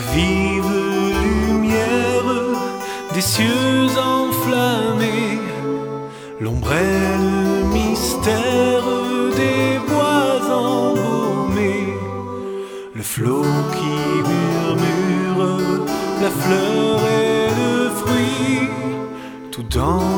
vive lumière des cieux enflammés, l'ombre et le mystère des bois embaumés, le flot qui murmure, la fleur et le fruit, tout dans